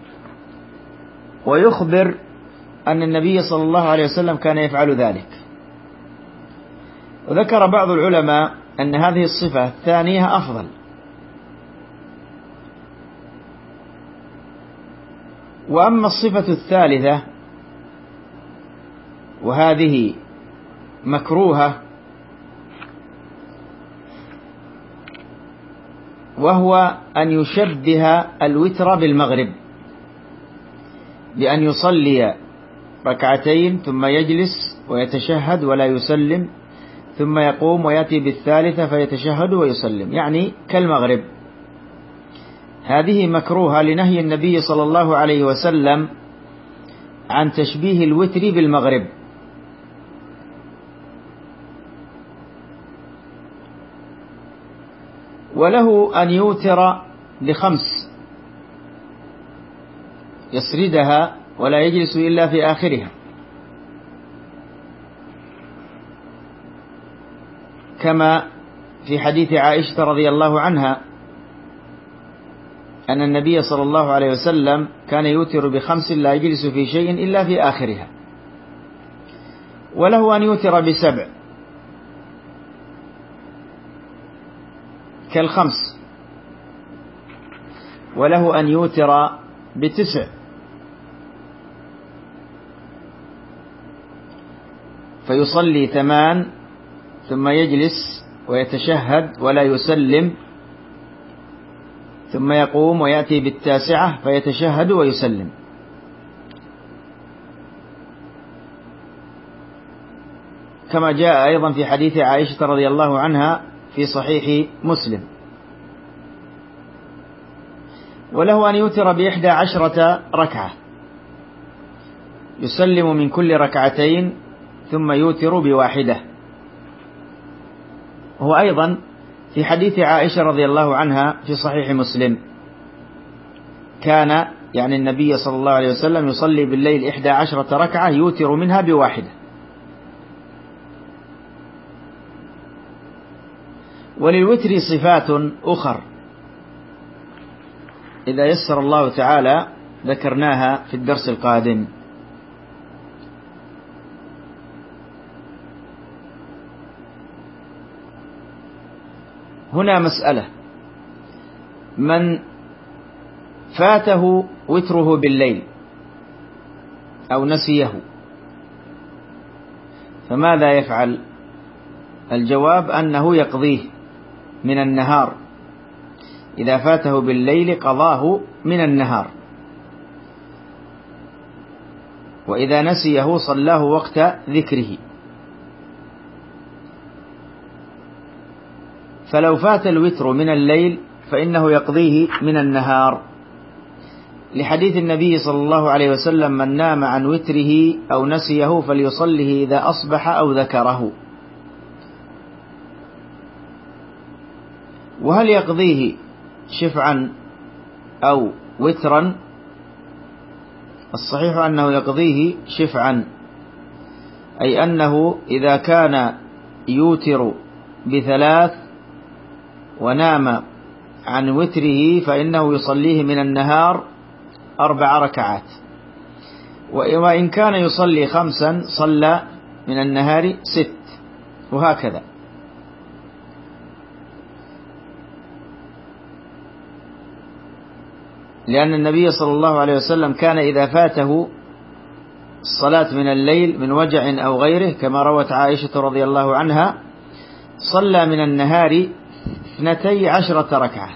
ويخبر أن النبي صلى الله عليه وسلم كان يفعل ذلك. وذكر بعض العلماء أن هذه الصفة الثانية أفضل. وأما الصفة الثالثة وهذه مكروهة، وهو أن يشبه الوتر بالمغرب، بأن يصلي ركعتين ثم يجلس ويتشهد ولا يسلم، ثم يقوم ويأتي بالثالثة فيتشهد ويسلم، يعني كالمغرب. هذه مكروهة لنهي النبي صلى الله عليه وسلم عن تشبيه الوتر بالمغرب. وله أن يوتر بخمس يسردها ولا يجلس إلا في آخرها، كما في حديث عائشة رضي الله عنها أن النبي صلى الله عليه وسلم كان يوتر بخمس لا يجلس في شيء إلا في آخرها. وله أن يوتر بسبع كالخمس، وله أن يوتر بتسع فيصلي ثمان ثم يجلس ويتشهد ولا يسلم، ثم يقوم ويأتي بالتاسعة فيتشهد ويسلم. كما جاء أيضا في حديث عائشة رضي الله عنها في صحيح مسلم. وله أن يوتر بإحدى عشرة ركعة، يسلم من كل ركعتين ثم يوتر بواحدة. هو أيضا في حديث عائشة رضي الله عنها في صحيح مسلم كان يعني النبي صلى الله عليه وسلم يصلي بالليل إحدى عشرة ركعة يوتر منها بواحدة. وللوتر صفات أخر إذا يسر الله تعالى ذكرناها في الدرس القادم. هنا مسألة: من فاته وتره بالليل أو نسيه فماذا يفعل؟ الجواب أنه يقضيه من النهار، إذا فاته بالليل قضاه من النهار. وإذا نسيه صلاه وقت ذكره. فلو فات الوتر من الليل فإنه يقضيه من النهار، لحديث النبي صلى الله عليه وسلم: من نام عن وتره أو نسيه فليصله إذا أصبح أو ذكره. وهل يقضيه شفعا أو وترا؟ الصحيح أنه يقضيه شفعا، أي أنه إذا كان يوتر بثلاث ونام عن وتره فإنه يصليه من النهار أربع ركعات، وإن كان يصلي خمسا صلى من النهار ست، وهكذا. لأن النبي صلى الله عليه وسلم كان إذا فاته الصلاة من الليل من وجع أو غيره، كما روت عائشة رضي الله عنها، صلى من النهار اثنتي عشرة ركعة.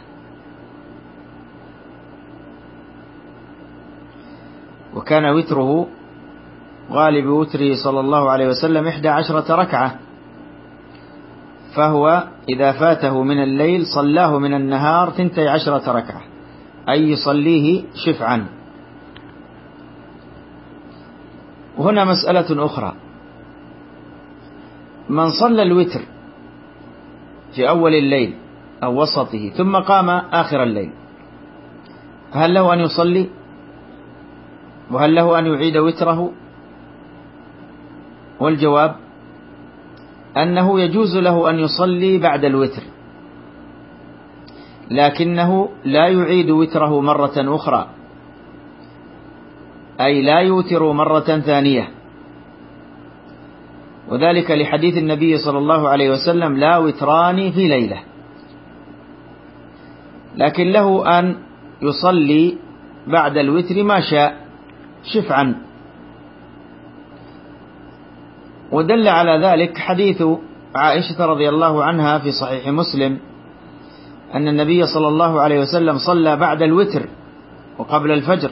وكان وتره غالب وتره صلى الله عليه وسلم إحدى عشرة ركعة، فهو إذا فاته من الليل صلاه من النهار ثنتي عشرة ركعة، أي يصليه شفعا. وهنا مسألة أخرى: من صلى الوتر في أول الليل أو وسطه ثم قام آخر الليل، هل له أن يصلي؟ وهل له أن يعيد وتره؟ والجواب أنه يجوز له أن يصلي بعد الوتر، لكنه لا يعيد وتره مرة أخرى، أي لا يوتر مرة ثانية، وذلك لحديث النبي صلى الله عليه وسلم: لا وتران في ليلة. لكن له أن يصلي بعد الوتر ما شاء شفعا. ودل على ذلك حديث عائشة رضي الله عنها في صحيح مسلم أن النبي صلى الله عليه وسلم صلى بعد الوتر وقبل الفجر،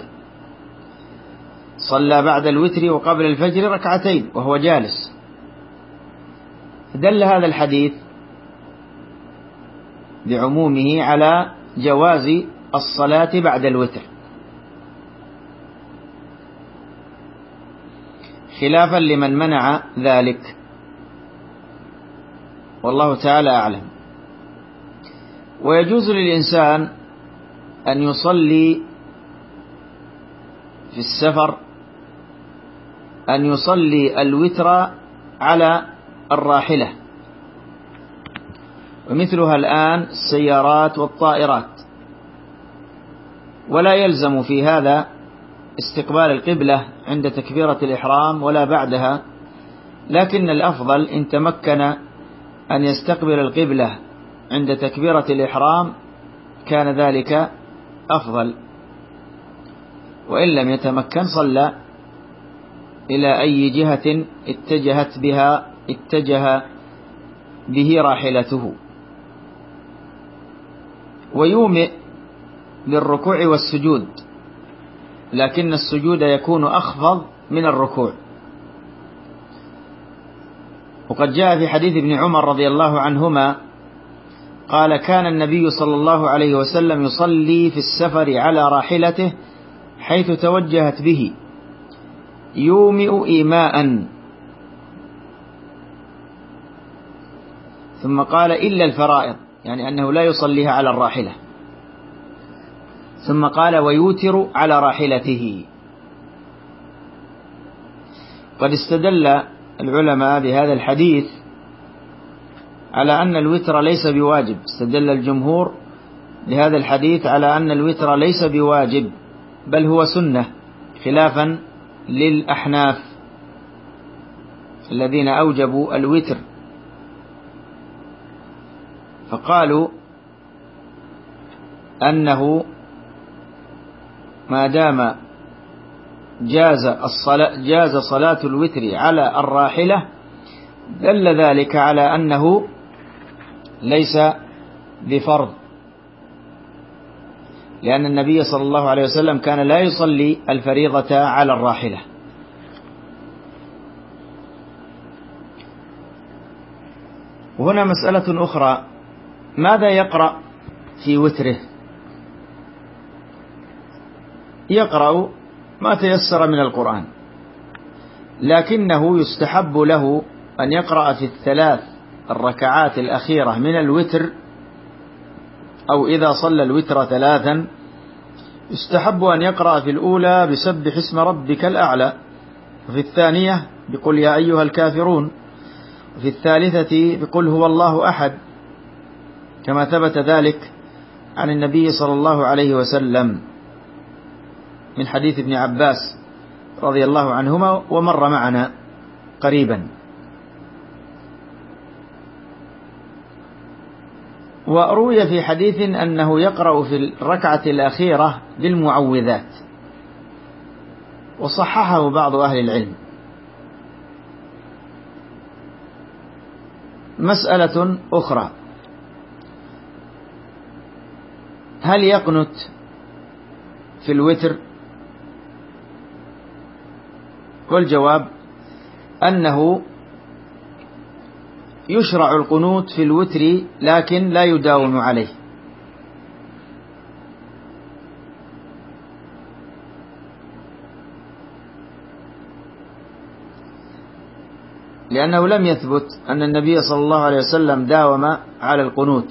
صلى بعد الوتر وقبل الفجر ركعتين وهو جالس. دل هذا الحديث بعمومه على جواز الصلاة بعد الوتر، خلافا لمن منع ذلك، والله تعالى أعلم. ويجوز للإنسان أن يصلي في السفر، أن يصلي الوتر على الراحلة، ومثلها الآن السيارات والطائرات، ولا يلزم في هذا استقبال القبلة عند تكبيرة الإحرام ولا بعدها، لكن الأفضل إن تمكن أن يستقبل القبلة عند تكبيرة الإحرام كان ذلك أفضل، وإن لم يتمكن صلى إلى أي جهة اتجهت بها اتجه به راحلته. ويومئ بالركوع والسجود، لكن السجود يكون أخفض من الركوع. وقد جاء في حديث ابن عمر رضي الله عنهما قال: كان النبي صلى الله عليه وسلم يصلي في السفر على راحلته حيث توجهت به يومئ إيماء، ثم قال: إلا الفرائض، يعني أنه لا يصليها على الراحلة، ثم قال: ويوتر على راحلته. قد استدل العلماء بهذا الحديث على أن الوتر ليس بواجب، استدل الجمهور بهذا الحديث على أن الوتر ليس بواجب بل هو سنة، خلافا للأحناف الذين أوجبوا الوتر، فقالوا أنه ما دام جاز الصلاة جاز صلاة الوتر على الراحلة دل ذلك على أنه ليس بفرض، لأن النبي صلى الله عليه وسلم كان لا يصلي الفريضة على الراحلة، وهنا مسألة أخرى: ماذا يقرأ في وتره؟ يقرأ ما تيسر من القرآن، لكنه يستحب له أن يقرأ في الثلاث الركعات الأخيرة من الوتر، أو إذا صلى الوتر ثلاثا يستحب أن يقرأ في الأولى بسبح اسم ربك الأعلى، وفي الثانية بقل يا أيها الكافرون، وفي الثالثة بقل هو الله أحد، كما ثبت ذلك عن النبي صلى الله عليه وسلم من حديث ابن عباس رضي الله عنهما ومر معنا قريبا. وروي في حديث أنه يقرأ في الركعة الأخيرة بالمعوذات، وصححه بعض أهل العلم. مسألة أخرى: هل يقنت في الوتر؟ والجواب أنه يشرع القنوت في الوتر، لكن لا يداوم عليه، لأنه لم يثبت أن النبي صلى الله عليه وسلم داوم على القنوت،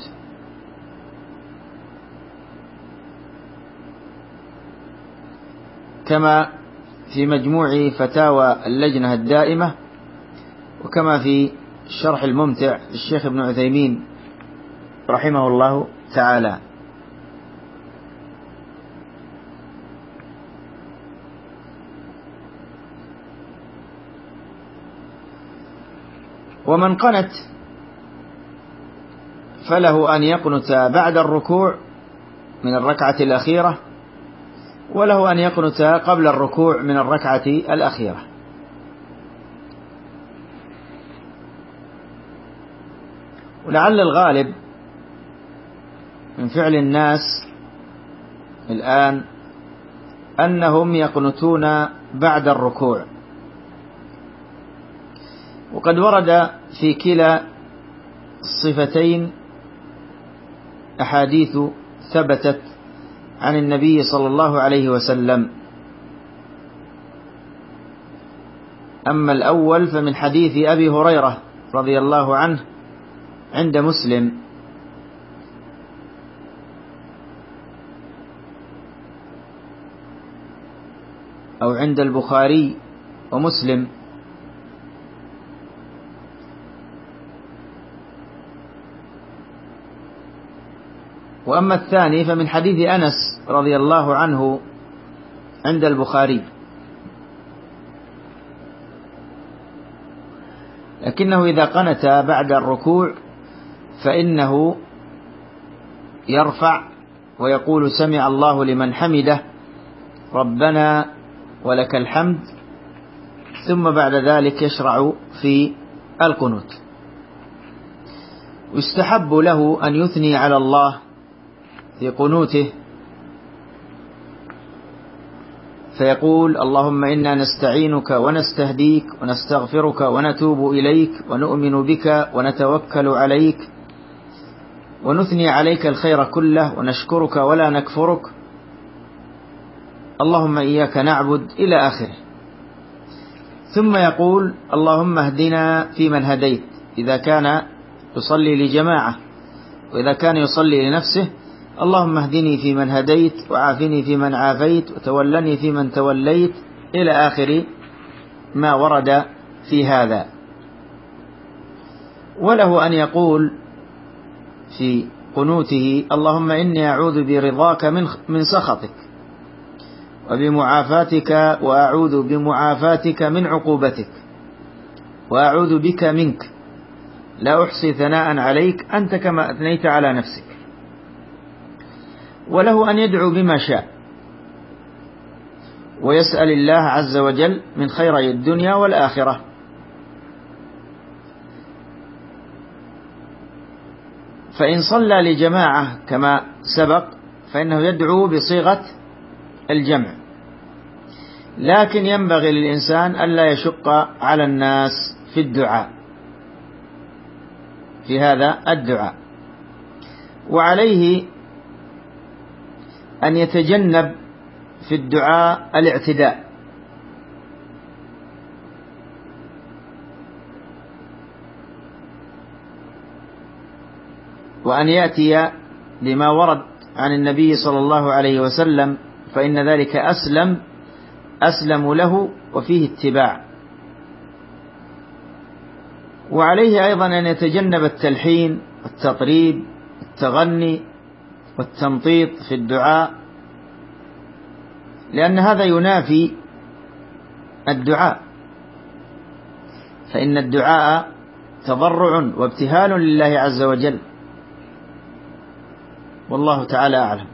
كما في مجموع فتاوى اللجنة الدائمة، وكما في الشرح الممتع للشيخ ابن عثيمين رحمه الله تعالى. ومن قنت فله أن يقنت بعد الركوع من الركعة الأخيرة، وله أن يقنت قبل الركوع من الركعة الأخيرة. ولعل الغالب من فعل الناس الآن أنهم يقنتون بعد الركوع، وقد ورد في كلا الصفتين أحاديث ثبتت عن النبي صلى الله عليه وسلم. أما الأول فمن حديث أبي هريرة رضي الله عنه عند مسلم، أو عند البخاري ومسلم، وأما الثاني فمن حديث أنس رضي الله عنه عند البخاري، لكنه إذا قنت بعد الركوع فإنه يرفع ويقول سمع الله لمن حمده ربنا ولك الحمد، ثم بعد ذلك يشرع في القنوت. ويستحب له أن يثني على الله في قنوته، فيقول اللهم إنا نستعينك ونستهديك ونستغفرك ونتوب إليك ونؤمن بك ونتوكل عليك ونثني عليك الخير كله ونشكرك ولا نكفرك، اللهم إياك نعبد إلى آخره. ثم يقول اللهم اهدنا فيمن هديت إذا كان يصلي لجماعة، وإذا كان يصلي لنفسه اللهم اهدني فيمن هديت وعافني فيمن عافيت وتولني فيمن توليت إلى آخر ما ورد في هذا. وله أن يقول في قنوته اللهم إني أعوذ برضاك من من سخطك وبمعافاتك، وأعوذ بمعافاتك من عقوبتك، وأعوذ بك منك، لا أحصي ثناء عليك أنت كما أثنيت على نفسك. وله أن يدعو بما شاء ويسأل الله عز وجل من خيري الدنيا والآخرة. فإن صلى لجماعة كما سبق فإنه يدعو بصيغة الجمع، لكن ينبغي للإنسان ألا يشق على الناس في الدعاء، في هذا الدعاء. وعليه أن يتجنب في الدعاء الاعتداء، وأن يأتي بما ورد عن النبي صلى الله عليه وسلم، فإن ذلك أسلم أسلم له وفيه اتباع. وعليه أيضا أن يتجنب التلحين والتطريب والتغني والتمطيط في الدعاء، لأن هذا ينافي الدعاء، فإن الدعاء تضرع وابتهال لله عز وجل، والله تعالى أعلم.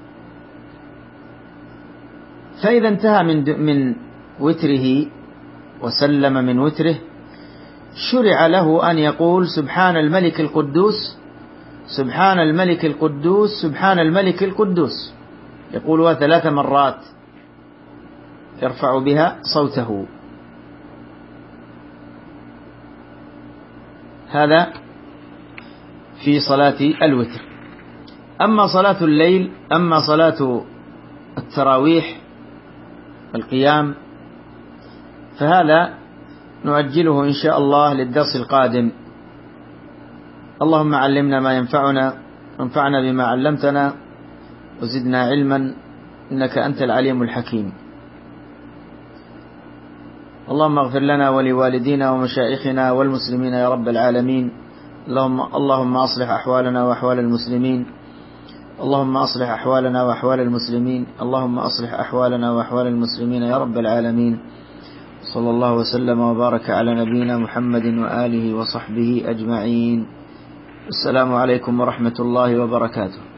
فإذا انتهى من من وتره وسلم من وتره، شرع له أن يقول سبحان الملك القدوس، سبحان الملك القدوس، سبحان الملك القدوس، يقولها ثلاث مرات يرفع بها صوته. هذا في صلاة الوتر. أما صلاة الليل، أما صلاة التراويح القيام، فهذا نؤجله إن شاء الله للدرس القادم. اللهم علمنا ما ينفعنا، وانفعنا بما علمتنا، وزدنا علما، إنك أنت العليم الحكيم. اللهم اغفر لنا ولوالدينا ومشائخنا والمسلمين يا رب العالمين. اللهم اللهم أصلح أحوالنا وأحوال المسلمين، اللهم أصلح أحوالنا وأحوال المسلمين، اللهم أصلح أحوالنا وأحوال المسلمين يا رب العالمين. صلى الله وسلم وبارك على نبينا محمد وآله وصحبه أجمعين. السلام عليكم ورحمة الله وبركاته.